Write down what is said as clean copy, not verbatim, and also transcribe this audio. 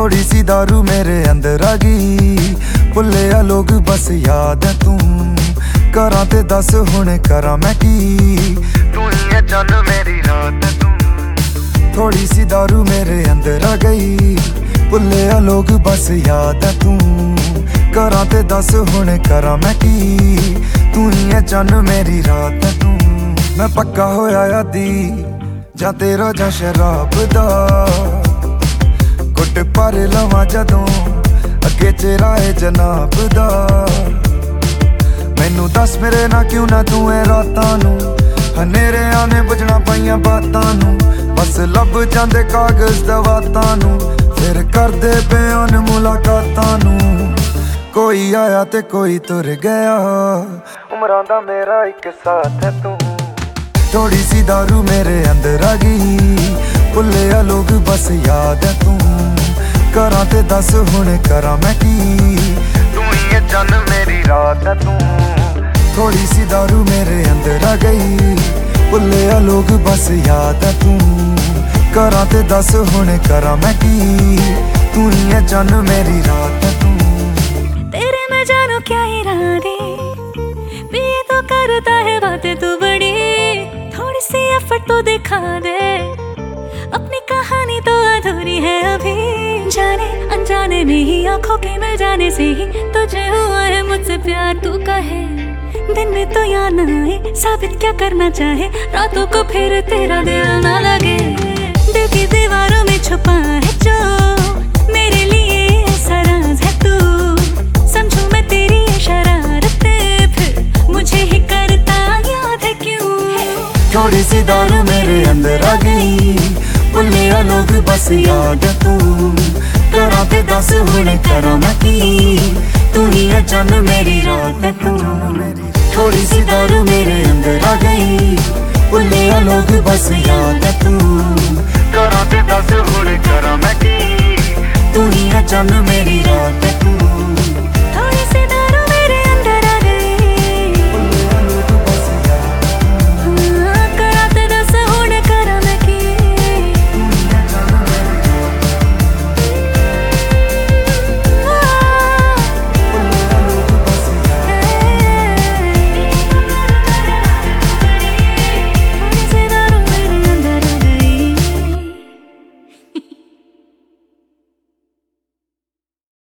थोड़ी सी दारू मेरे अंदर आ गई, भुले आ लोग बस याद है तू। करा ते दस हुण करा मैं की, तू ही है चन मेरी रात है तू। थोड़ी सी दारू मेरे अंदर आ गई, भुले आ लोग बस याद है तू। करा ते दस हुण करा मैं की, तू ही है चन मेरी रात है तू। मैं पक्का होया यादी जां तेरा जां शराब दा, घुट भर लवां जदों अगे चेहरा है जनाब दा। मैनू दस मेरे ना क्यों ना तू है रातां नू, हनेरे आने बुझना पाइयां बातां नू। बस लब जांदे कागज दवातां नू, फिर करदे बयान मुलाकातां नू। कोई आया ते कोई तुर गया, उमरां दा मेरा एक साथ है तू। थोड़ी सी दारू मेरे अंदर आ गई, भुले आ लोग बस याद है तू। करा ते दस हुण करा मैं की, तू ही है चन मेरी रात है तू। थोड़ी सी दारू मेरे अंदर आ गई, भुले आ लोग बस याद है तू। करा ते दस हुण करा मैं की, तू ही है चन मेरी रात है तू। तेरे मैं जानू क्या इरादे, ये तो करता है बातें तू बड़ी। थोड़ी सी एफर्ट तो दिखा दे, अपनी कहानी तो अधूरी है अभी। जाने अनजाने में ही आंखों के मिल जाने से ही तुझे हुआ है मुझसे प्यार। तू कहे दिन में तो याद ना आए, साबित क्या करना चाहे रातों को फिर तेरा दिल ना लगे। दिल की दीवारों में छुपा है जो मेरे लिए ऐसा राज है तू। समझू मैं तेरी ये शरारतें, फिर मुझे ही करता याद है क्यों। थोड़ी सी दारू मेरे अंदर आ गई, भुले आ लोग बस याद है तू। करा ते दस हुण करा मैं की, तू ही है चन मेरी रात है तू। थोड़ी सी दारू मेरे अंदर आ गई, भुले आ लोग बस याद है तू। करा ते दस हुण करा मैं की, तू ही है चन मेरी रात है तू।